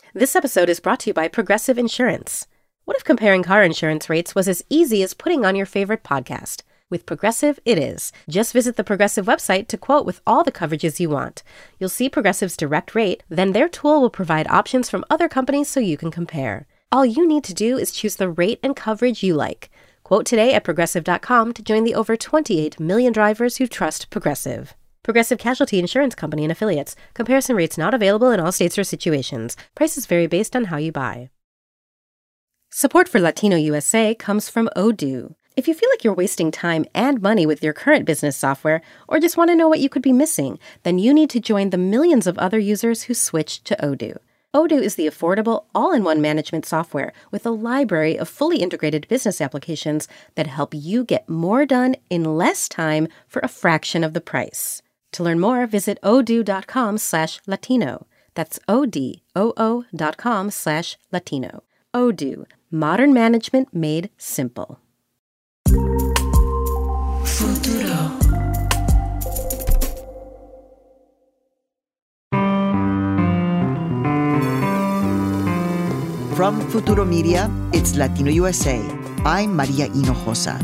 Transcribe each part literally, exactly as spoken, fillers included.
This episode is brought to you by Progressive Insurance. What if comparing car insurance rates was as easy as putting on your favorite podcast? With Progressive, it is. Just visit the Progressive website to quote with all the coverages you want. You'll see Progressive's direct rate, then their tool will provide options from other companies so you can compare. All you need to do is choose the rate and coverage you like. Quote today at Progressive dot com to join the over twenty-eight million drivers who trust Progressive. Progressive Casualty Insurance Company and Affiliates. Comparison rates not available in all states or situations. Prices vary based on how you buy. Support for Latino U S A comes from Odoo. If you feel like you're wasting time and money with your current business software, or just want to know what you could be missing, then you need to join the millions of other users who switched to Odoo. Odoo is the affordable, all-in-one management software with a library of fully integrated business applications that help you get more done in less time for a fraction of the price. To learn more, visit odoo.com slash Latino. That's O-D-O-O dot com slash Latino. Odoo, modern management made simple. Futuro. From Futuro Media, it's Latino U S A. I'm Maria Hinojosa.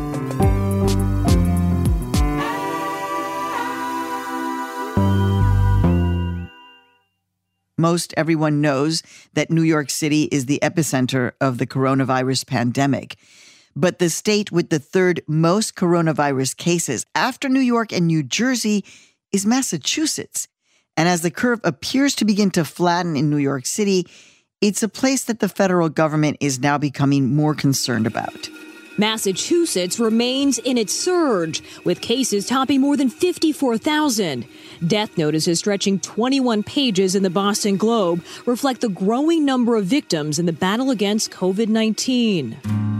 Most everyone knows that New York City is the epicenter of the coronavirus pandemic. But the state with the third most coronavirus cases after New York and New Jersey is Massachusetts. And as the curve appears to begin to flatten in New York City, it's a place that the federal government is now becoming more concerned about. Massachusetts remains in its surge, with cases topping more than fifty-four thousand. Death notices stretching twenty-one pages in the Boston Globe reflect the growing number of victims in the battle against covid nineteen.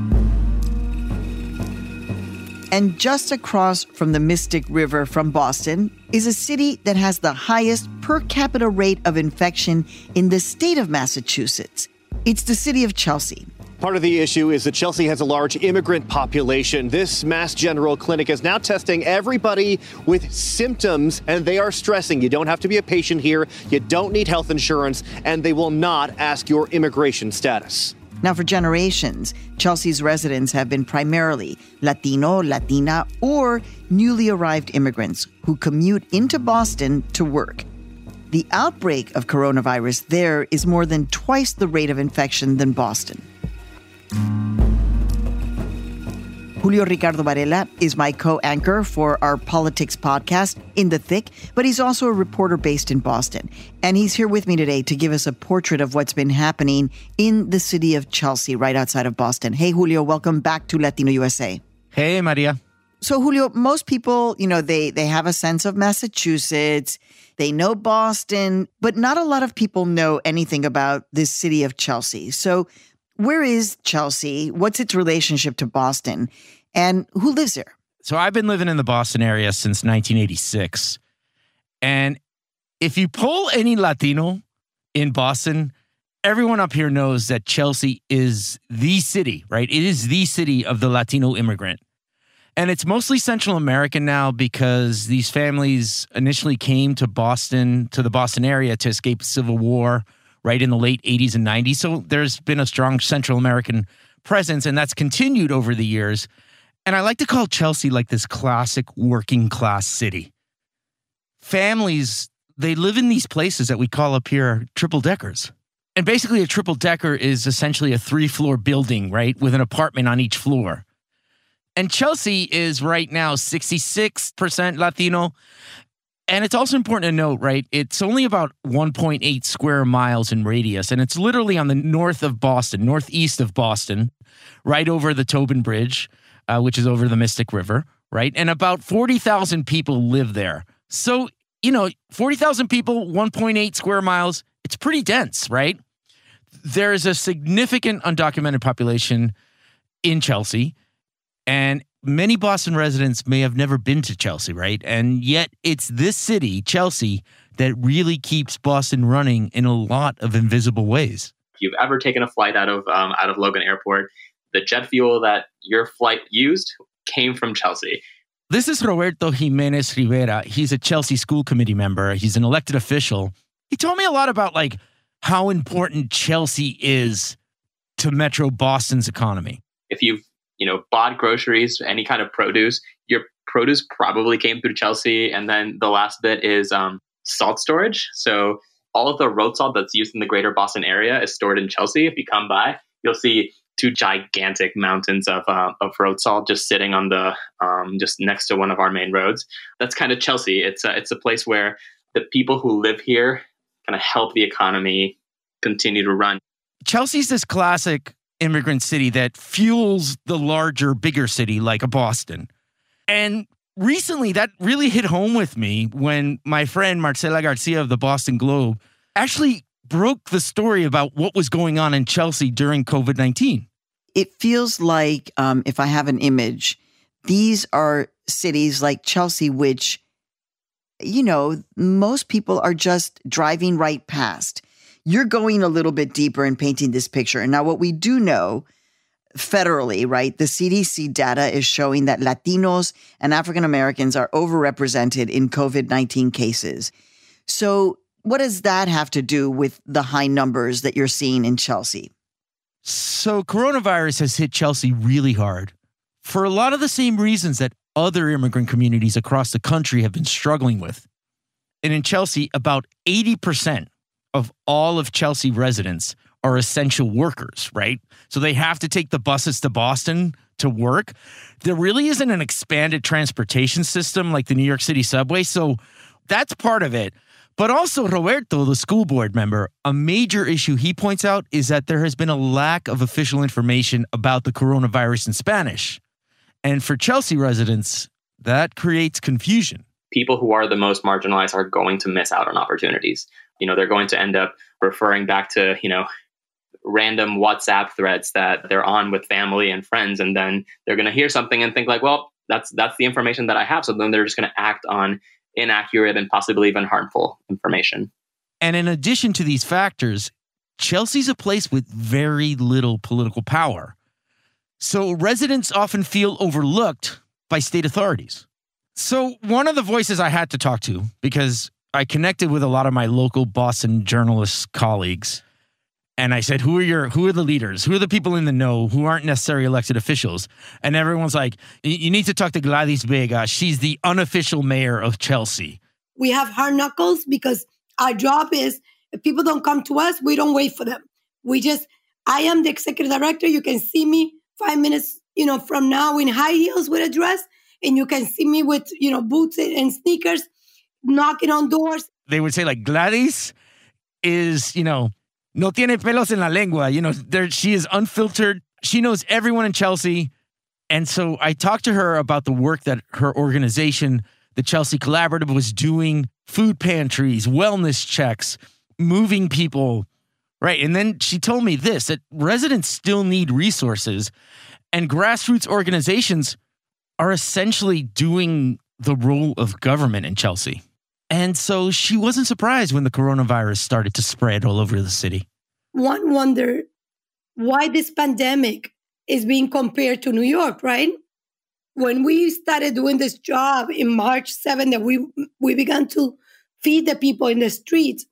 And just across from the Mystic River from Boston is a city that has the highest per capita rate of infection in the state of Massachusetts. It's the city of Chelsea. Part of the issue is that Chelsea has a large immigrant population. This Mass General clinic is now testing everybody with symptoms, and they are stressing you don't have to be a patient here, you don't need health insurance, and they will not ask your immigration status. Now, for generations, Chelsea's residents have been primarily Latino, Latina, or newly arrived immigrants who commute into Boston to work. The outbreak of coronavirus there is more than twice the rate of infection than Boston. Julio Ricardo Varela is my co-anchor for our politics podcast, In the Thick, but he's also a reporter based in Boston. And he's here with me today to give us a portrait of what's been happening in the city of Chelsea, right outside of Boston. Hey, Julio, welcome back to Latino U S A. Hey, Maria. So, Julio, most people, you know, they, they have a sense of Massachusetts, they know Boston, but not a lot of people know anything about this city of Chelsea. So where is Chelsea? What's its relationship to Boston? And who lives there? So I've been living in the Boston area since nineteen eighty-six. And if you poll any Latino in Boston, everyone up here knows that Chelsea is the city, right? It is the city of the Latino immigrant. And it's mostly Central American now because these families initially came to Boston, to the Boston area to escape civil war, right, in the late eighties and nineties. So there's been a strong Central American presence, and that's continued over the years. And I like to call Chelsea like this classic working class city. Families, they live in these places that we call up here triple deckers. And basically a triple decker is essentially a three floor building, right, with an apartment on each floor. And Chelsea is right now sixty-six percent Latino. And it's also important to note, right, it's only about one point eight square miles in radius, and it's literally on the north of Boston, northeast of Boston, right over the Tobin Bridge, uh, which is over the Mystic River, right? And about forty thousand people live there. So, you know, forty thousand people, one point eight square miles, it's pretty dense, right? There's a significant undocumented population in Chelsea, and many Boston residents may have never been to Chelsea, right? And yet it's this city, Chelsea, that really keeps Boston running in a lot of invisible ways. If you've ever taken a flight out of um, out of Logan Airport, the jet fuel that your flight used came from Chelsea. This is Roberto Jimenez Rivera. He's a Chelsea school committee member. He's an elected official. He told me a lot about like how important Chelsea is to Metro Boston's economy. If you've, you know, bought groceries, any kind of produce, your produce probably came through Chelsea. And then the last bit is um, salt storage. So all of the road salt that's used in the greater Boston area is stored in Chelsea. If you come by, you'll see two gigantic mountains of uh, of road salt just sitting on the um, just next to one of our main roads. That's kind of Chelsea. It's a, it's a place where the people who live here kind of help the economy continue to run. Chelsea's this classic immigrant city that fuels the larger, bigger city like a Boston. And recently that really hit home with me when my friend Marcela Garcia of the Boston Globe actually broke the story about what was going on in Chelsea during COVID nineteen. It feels like, um, if I have an image, these are cities like Chelsea, which, you know, most people are just driving right past. You're going a little bit deeper and painting this picture. And now what we do know federally, right, the C D C data is showing that Latinos and African Americans are overrepresented in COVID nineteen cases. So what does that have to do with the high numbers that you're seeing in Chelsea? So coronavirus has hit Chelsea really hard for a lot of the same reasons that other immigrant communities across the country have been struggling with. And in Chelsea, about eighty percent of all of Chelsea residents are essential workers, right? So they have to take the buses to Boston to work. There really isn't an expanded transportation system like the New York City subway. So that's part of it. But also, Roberto, the school board member, a major issue he points out is that there has been a lack of official information about the coronavirus in Spanish. And for Chelsea residents, that creates confusion. People who are the most marginalized are going to miss out on opportunities. You know, they're going to end up referring back to, you know, random WhatsApp threads that they're on with family and friends. And then they're going to hear something and think like, well, that's that's the information that I have. So then they're just going to act on inaccurate and possibly even harmful information. And in addition to these factors, Chelsea's a place with very little political power. So residents often feel overlooked by state authorities. So one of the voices I had to talk to, because I connected with a lot of my local Boston journalist colleagues, and I said, who are your, who are the leaders? Who are the people in the know who aren't necessarily elected officials? And everyone's like, you need to talk to Gladys Vega. She's the unofficial mayor of Chelsea. We have hard knuckles because our job is, if people don't come to us, we don't wait for them. We just, I am the executive director. You can see me five minutes, you know, from now in high heels with a dress, and you can see me with, you know, boots and sneakers, knocking on doors. They would say like Gladys is, you know, no tiene pelos en la lengua. You know, there, she is unfiltered. She knows everyone in Chelsea. And so I talked to her about the work that her organization, the Chelsea Collaborative, was doing, food pantries, wellness checks, moving people, right? And then she told me this, that residents still need resources, and grassroots organizations are essentially doing the role of government in Chelsea. And so she wasn't surprised when the coronavirus started to spread all over the city. One wonder why this pandemic is being compared to New York, right? When we started doing this job in March seventh, that we we began to feed the people in the streets,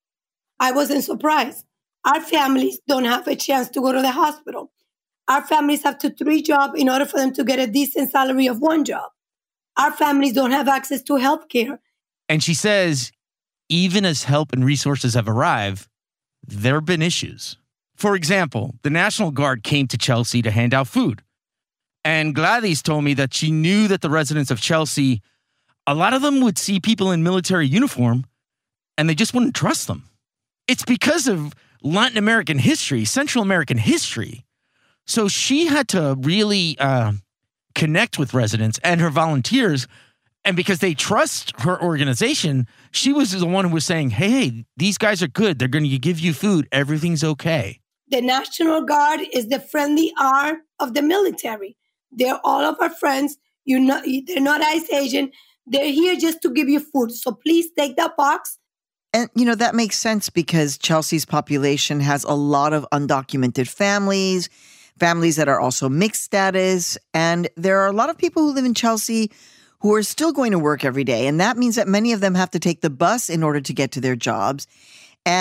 I wasn't surprised. Our families don't have a chance to go to the hospital. Our families have to three jobs in order for them to get a decent salary of one job. Our families don't have access to health care. And she says, even as help and resources have arrived, there have been issues. For example, the National Guard came to Chelsea to hand out food. And Gladys told me that she knew that the residents of Chelsea, a lot of them would see people in military uniform and they just wouldn't trust them. It's because of Latin American history, Central American history. So she had to really uh, connect with residents and her volunteers. And because they trust her organization, she was the one who was saying, hey, hey, these guys are good. They're going to give you food. Everything's okay. The National Guard is the friendly arm of the military. They're all of our friends. You're not, they're not ICE agent. They're here just to give you food. So please take that box. And, you know, that makes sense because Chelsea's population has a lot of undocumented families, families that are also mixed status. And there are a lot of people who live in Chelsea who are still going to work every day. And that means that many of them have to take the bus in order to get to their jobs. And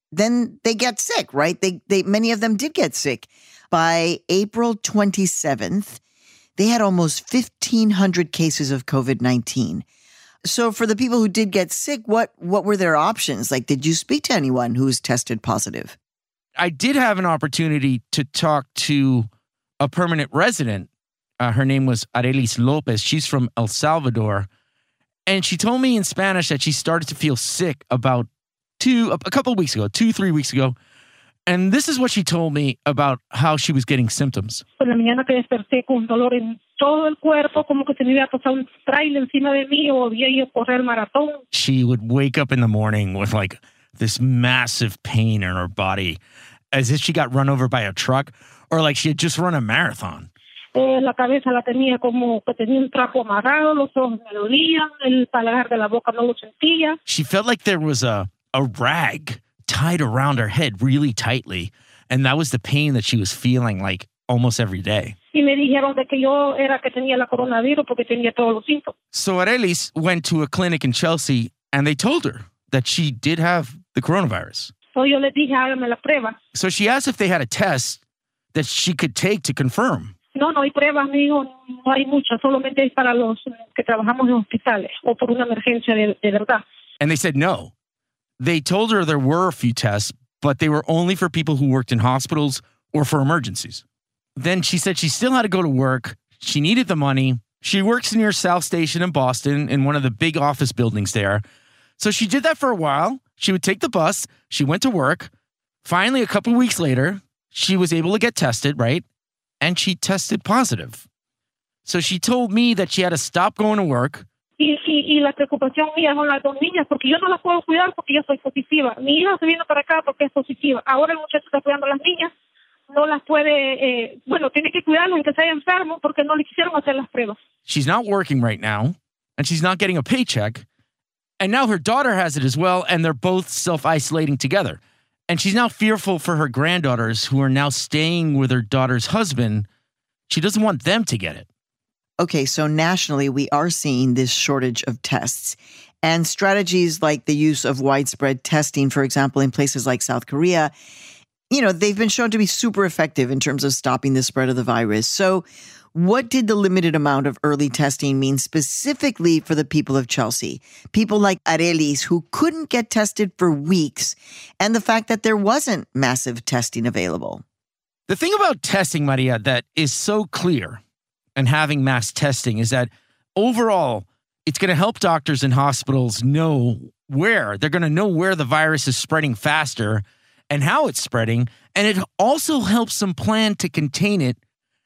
then they get sick, right? They, they, many of them did get sick. By April twenty-seventh, they had almost fifteen hundred cases of COVID nineteen. So for the people who did get sick, what, what were their options? Like, did you speak to anyone who was tested positive? I did have an opportunity to talk to a permanent resident. Uh, her name was Arelis Lopez. She's from El Salvador. And she told me in Spanish that she started to feel sick about two, a couple of weeks ago, two, three weeks ago. And this is what she told me about how she was getting symptoms. Por la mañana que desperté con dolor en todo el cuerpo, como que se me había pasado un trailer encima de mí o había ido a correr maratón. She would wake up in the morning with like this massive pain in her body, as if she got run over by a truck or like she had just run a marathon. Eh, la cabeza la tenía como que tenía un trapo amarrado, los ojos me dolían, el paladar de la boca no lo sentía. She felt like there was a, a rag tied around her head really tightly, and that was the pain that she was feeling like almost every day. Y me dijeron de que yo era que tenía la coronavirus porque tenía todos los síntomas. So Arelis went to a clinic in Chelsea, and they told her that she did have the coronavirus. So yo les dije, hágame la prueba. So she asked if they had a test that she could take to confirm. No, no hay pruebas, me dijo, no hay muchas, solamente es para los que trabajamos en hospitales o por una emergencia de, de verdad. And they said no. They told her there were a few tests, but they were only for people who worked in hospitals or for emergencies. Then she said she still had to go to work. She needed the money. She works near South Station in Boston in one of the big office buildings there. So she did that for a while. She would take the bus. She went to work. Finally, a couple of weeks later, she was able to get tested, right? And she tested positive. So she told me that she had to stop going to work. Y, y, y la preocupación mía son las dos niñas, porque yo no las puedo cuidar porque yo soy positiva. Mi hija se vino para acá porque es positiva. Ahora el muchacho está cuidando a las niñas. No las puede, eh, bueno, tiene que cuidarlas en que se haya enfermo porque no le quisieron hacer las pruebas. She's not working right now, and she's not getting a paycheck. And now her daughter has it as well, and they're both self-isolating together. And she's now fearful for her granddaughters who are now staying with her daughter's husband. She doesn't want them to get it. Okay, so nationally, we are seeing this shortage of tests. And strategies like the use of widespread testing, for example, in places like South Korea, you know, they've been shown to be super effective in terms of stopping the spread of the virus. So what did the limited amount of early testing mean specifically for the people of Chelsea? People like Arelis who couldn't get tested for weeks, and the fact that there wasn't massive testing available. The thing about testing, Maria, that is so clear and having mass testing is that overall, it's going to help doctors and hospitals know where. They're going to know where the virus is spreading faster and how it's spreading. And it also helps them plan to contain it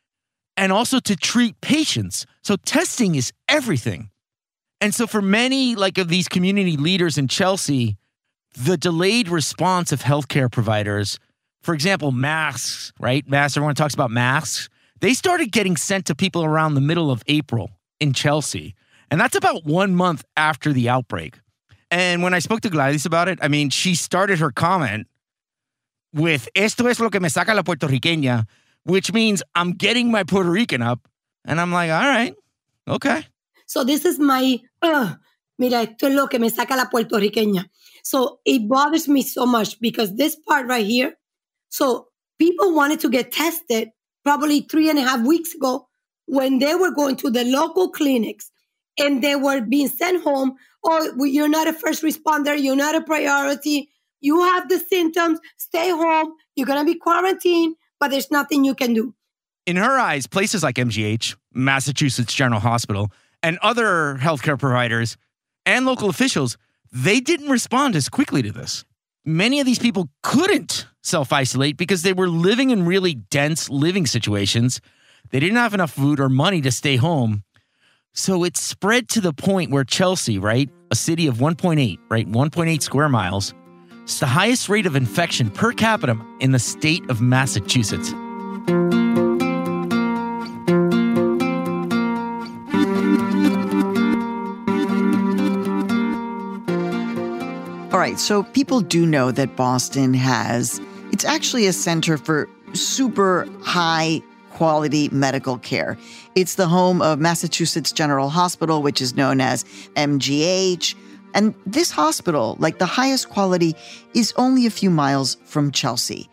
and also to treat patients. So testing is everything. And so for many like of these community leaders in Chelsea, the delayed response of healthcare providers, for example, masks, right? Masks, everyone talks about masks. They started getting sent to people around the middle of April in Chelsea. And that's about one month after the outbreak. And when I spoke to Gladys about it, I mean, she started her comment with, esto es lo que me saca la puertorriqueña, which means I'm getting my Puerto Rican up. And I'm like, all right, okay. So this is my, uh, mira, esto es lo que me saca la puertorriqueña. So it bothers me so much because this part right here, so people wanted to get tested probably three and a half weeks ago when they were going to the local clinics and they were being sent home. Oh, well, you're not a first responder. You're not a priority. You have the symptoms. Stay home. You're going to be quarantined, but there's nothing you can do. In her eyes, places like M G H, Massachusetts General Hospital, and other healthcare providers and local officials, they didn't respond as quickly to this. Many of these people couldn't self-isolate because they were living in really dense living situations. They didn't have enough food or money to stay home. So it spread to the point where Chelsea, right, a city of one point eight, right, one point eight square miles, it's the highest rate of infection per capita in the state of Massachusetts. All right, so people do know that Boston has, it's actually a center for super high quality medical care. It's the home of Massachusetts General Hospital, which is known as M G H. And this hospital, like the highest quality, is only a few miles from Chelsea.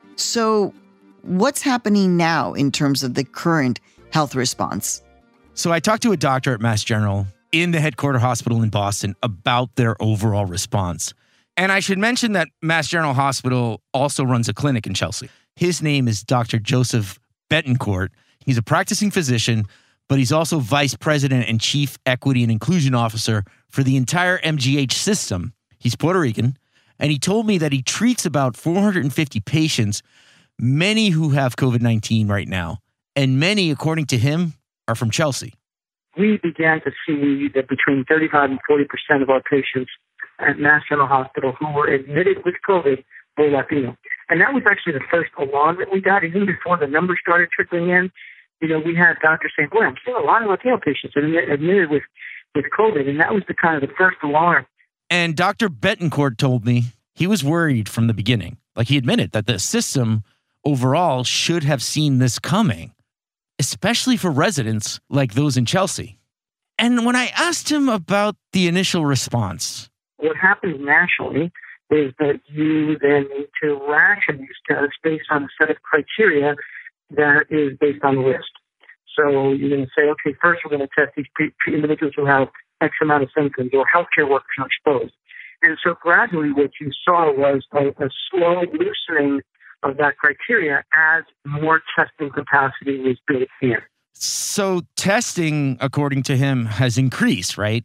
So what's happening now in terms of the current health response? So I talked to a doctor at Mass General in the headquarter hospital in Boston about their overall response. And I should mention that Mass General Hospital also runs a clinic in Chelsea. His name is Doctor Joseph Betancourt. He's a practicing physician, but he's also vice president and chief equity and inclusion officer for the entire M G H system. He's Puerto Rican, and he told me that he treats about four hundred fifty patients, many who have COVID nineteen right now, and many, according to him, are from Chelsea. We began to see that between thirty-five and forty percent of our patients at Mass General Hospital who were admitted with COVID were Latino. And that was actually the first alarm that we got. Even before the numbers started trickling in, you know, we had doctors saying, boy, I'm seeing a lot of Latino patients admitted with, with COVID. And that was the kind of the first alarm. And Doctor Betancourt told me he was worried from the beginning. Like, he admitted that the system overall should have seen this coming, especially for residents like those in Chelsea. And when I asked him about the initial response, what happens nationally is that you then need to ration these tests based on a set of criteria that is based on the list. So you're going to say, okay, first we're going to test these pre- pre- individuals who have X amount of symptoms or healthcare workers who are exposed. And so gradually what you saw was a, a slow loosening of that criteria as more testing capacity was built in. So testing, according to him, has increased, right?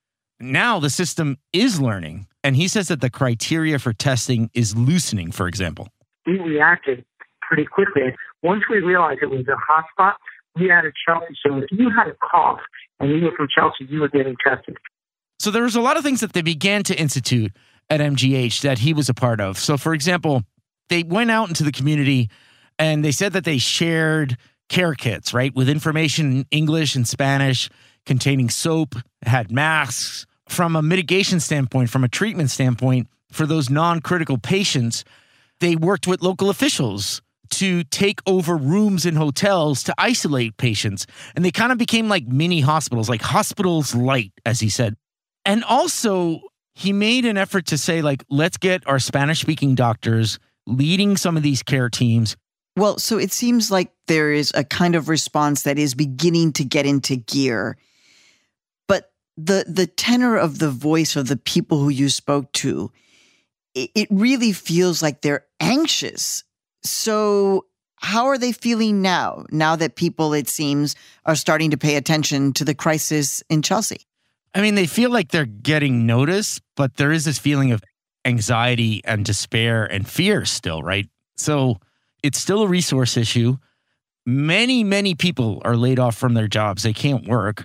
Now the system is learning, and he says that the criteria for testing is loosening, for example. We reacted pretty quickly. Once we realized it was a hotspot, we added Chelsea. So if you had a cough and you were from Chelsea, you were getting tested. So there was a lot of things that they began to institute at M G H that he was a part of. So, for example, they went out into the community and they said that they shared care kits, right, with information in English and Spanish, containing soap, had masks. From a mitigation standpoint, from a treatment standpoint, for those non-critical patients, they worked with local officials to take over rooms in hotels to isolate patients. And they kind of became like mini hospitals, like hospitals light, as he said. And also, he made an effort to say, like, let's get our Spanish-speaking doctors leading some of these care teams. Well, so it seems like there is a kind of response that is beginning to get into gear. But the the tenor of the voice of the people who you spoke to, it, it really feels like they're anxious. So how are they feeling now, now that people, it seems, are starting to pay attention to the crisis in Chelsea? I mean, they feel like they're getting noticed, but there is this feeling of anxiety and despair and fear still, right? So it's still a resource issue. Many, many people are laid off from their jobs. They can't work.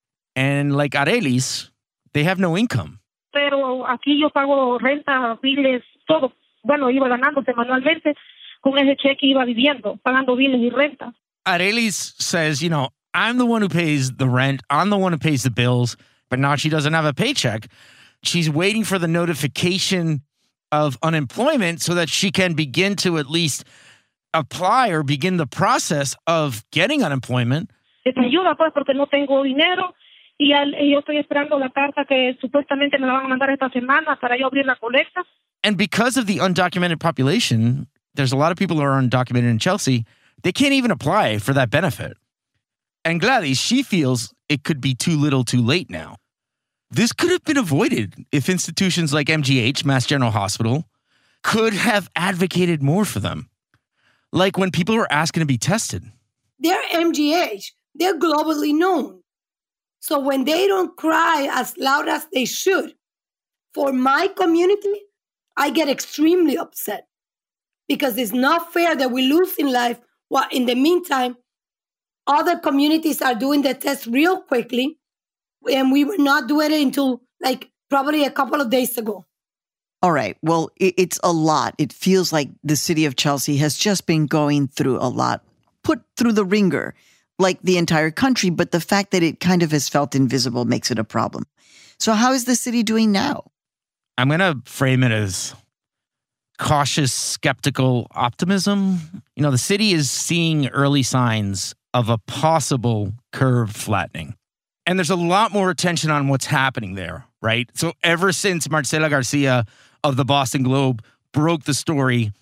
And like Arelis, they have no income. Pero aquí yo pago renta, biles, todo. Bueno, iba ganando semanalmente. Con ese cheque iba viviendo, pagando biles y renta. Arelis says, you know, I'm the one who pays the rent. I'm the one who pays the bills. But now she doesn't have a paycheck. She's waiting for the notification of unemployment so that she can begin to at least apply or begin the process of getting unemployment. Se te ayuda, pues, porque no tengo dinero y, al, y yo estoy esperando la carta que supuestamente me la van a mandar esta semana para yo abrir la colecta. And because of the undocumented population, there's a lot of people who are undocumented in Chelsea. They can't even apply for that benefit. And Gladys, she feels it could be too little too late now. This could have been avoided if institutions like M G H, Mass General Hospital, could have advocated more for them. Like when people were asking to be tested. They're M G H. They're globally known. So when they don't cry as loud as they should, for my community, I get extremely upset. Because it's not fair that we lose in life while in the meantime, other communities are doing the test real quickly. And we were not doing it until like probably a couple of days ago. All right. Well, it's a lot. It feels like the city of Chelsea has just been going through a lot, put through the ringer, like the entire country. But the fact that it kind of has felt invisible makes it a problem. So how is the city doing now? I'm going to frame it as cautious, skeptical optimism. You know, the city is seeing early signs of a possible curve flattening. And there's a lot more attention on what's happening there. right? So ever since Marcela Garcia of the Boston Globe broke the story,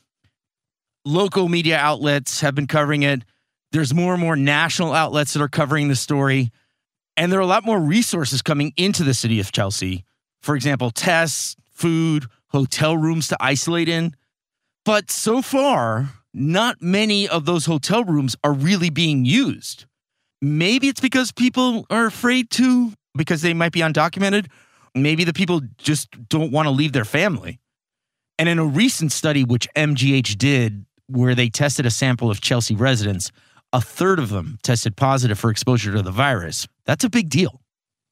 local media outlets have been covering it. There's more and more national outlets that are covering the story. And there are a lot more resources coming into the city of Chelsea. For example, tests, food, hotel rooms to isolate in. But so far, not many of those hotel rooms are really being used. Maybe it's because people are afraid to, because they might be undocumented. Maybe the people just don't want to leave their family. And in a recent study, which M G H did, where they tested a sample of Chelsea residents, a third of them tested positive for exposure to the virus. That's a big deal.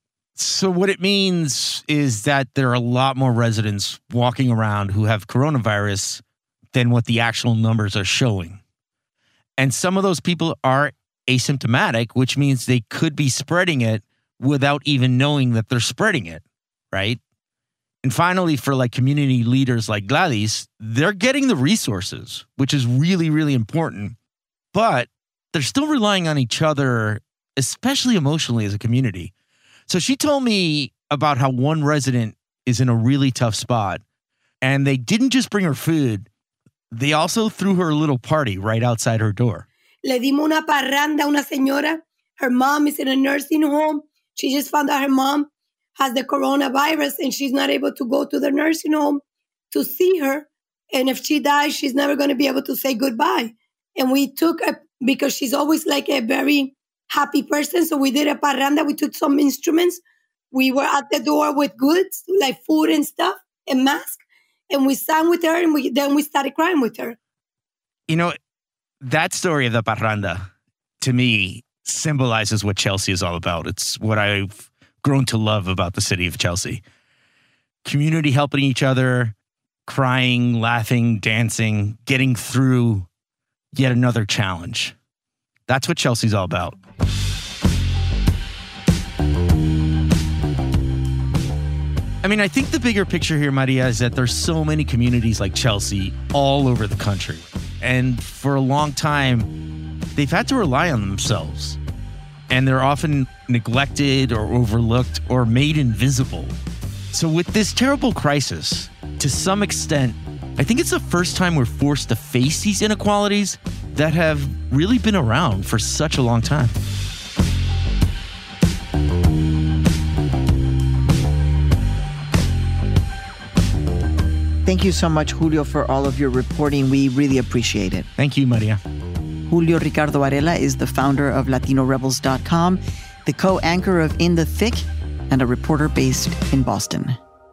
So what it means is that there are a lot more residents walking around who have coronavirus than what the actual numbers are showing. And some of those people are asymptomatic, which means they could be spreading it without even knowing that they're spreading it, right? And finally, for like community leaders like Gladys, they're getting the resources, which is really, really important. But they're still relying on each other, especially emotionally as a community. So she told me about how one resident is in a really tough spot, and they didn't just bring her food, they also threw her a little party right outside her door. Le dimos una parranda a una señora. Her mom is in a nursing home. She just found out her mom has the coronavirus and she's not able to go to the nursing home to see her. And if she dies, she's never going to be able to say goodbye. And we took a, because she's always like a very happy person. So we did a parranda. We took some instruments. We were at the door with goods, like food and stuff and masks. And we sang with her and we then we started crying with her. You know, that story of the parranda, to me, symbolizes what Chelsea is all about. It's what I've grown to love about the city of Chelsea. Community helping each other, crying, laughing, dancing, getting through yet another challenge. That's what Chelsea's all about. I mean, I think the bigger picture here, Maria, is that there's so many communities like Chelsea all over the country. And for a long time, they've had to rely on themselves. And they're often neglected or overlooked or made invisible. So with this terrible crisis, to some extent, I think it's the first time we're forced to face these inequalities that have really been around for such a long time. Thank you so much, Julio, for all of your reporting. We really appreciate it. Thank you, Maria. Julio Ricardo Varela is the founder of Latino Rebels dot com, the co-anchor of In the Thick, and a reporter based in Boston.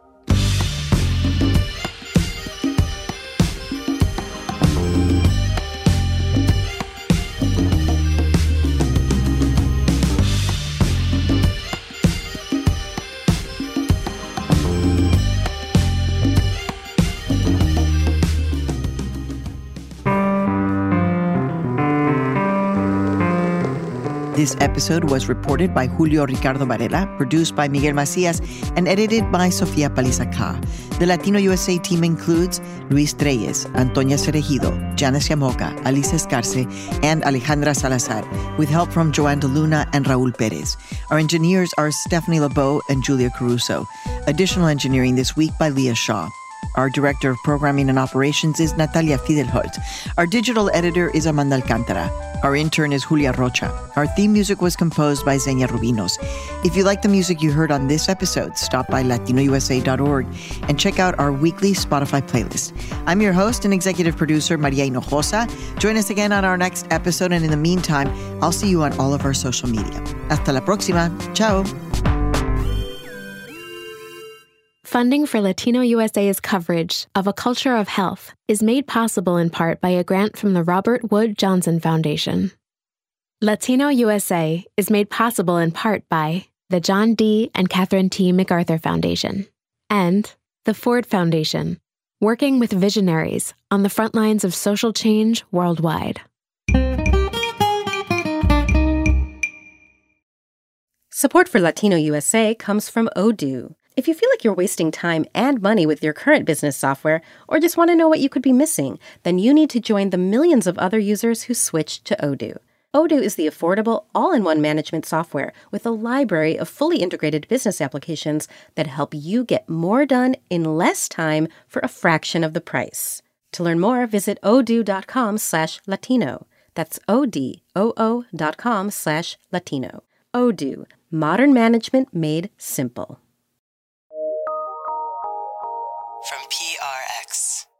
This episode was reported by Julio Ricardo Varela, produced by Miguel Macias, and edited by Sofia Paliza-Kah. The Latino U S A team includes Luis Treyes, Antonia Cerejido, Janice Yamoca, Alice Escarce, and Alejandra Salazar, with help from Joanne DeLuna and Raul Perez. Our engineers are Stephanie LeBeau and Julia Caruso. Additional engineering this week by Leah Shaw. Our director of programming and operations is Natalia Fidelholt. Our digital editor is Amanda Alcantara. Our intern is Julia Rocha. Our theme music was composed by Xenia Rubinos. If you like the music you heard on this episode, stop by latino u s a dot org and check out our weekly Spotify playlist. I'm your host and executive producer, Maria Hinojosa. Join us again on our next episode, and in the meantime, I'll see you on all of our social media. Hasta la próxima. Ciao. Funding for Latino U S A's coverage of A Culture of Health is made possible in part by a grant from the Robert Wood Johnson Foundation. Latino U S A is made possible in part by the John D. and Catherine T. MacArthur Foundation and the Ford Foundation, working with visionaries on the front lines of social change worldwide. Support for Latino U S A comes from Odoo. If you feel like you're wasting time and money with your current business software, or just want to know what you could be missing, then you need to join the millions of other users who switched to Odoo. Odoo is the affordable, all-in-one management software with a library of fully integrated business applications that help you get more done in less time for a fraction of the price. To learn more, visit odoo.com slash Latino. That's O-D-O-O dot com slash Latino. Odoo, modern management made simple. From P R X.